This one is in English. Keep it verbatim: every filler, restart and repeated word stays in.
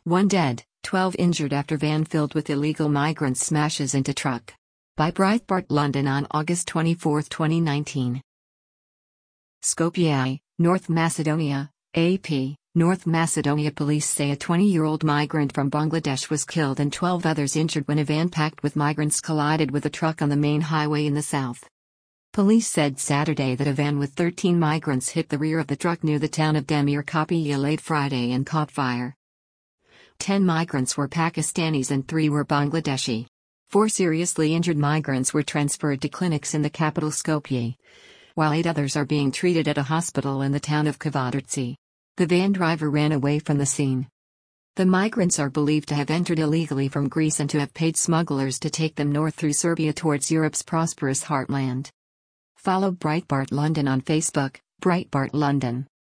One dead, twelve injured after van filled with illegal migrants smashes into truck. By Breitbart London on August twenty-fourth, twenty nineteen. Skopje, North Macedonia, A P. North Macedonia police say a twenty-year-old migrant from Bangladesh was killed and twelve others injured when a van packed with migrants collided with a truck on the main highway in the south. Police said Saturday that a van with thirteen migrants hit the rear of the truck near the town of Demir Kapıya late Friday and caught fire. Ten migrants were Pakistanis and three were Bangladeshi. Four seriously injured migrants were transferred to clinics in the capital Skopje, while eight others are being treated at a hospital in the town of Kavadarci. The van driver ran away from the scene. The migrants are believed to have entered illegally from Greece and to have paid smugglers to take them north through Serbia towards Europe's prosperous heartland. Follow Breitbart London on Facebook, Breitbart London.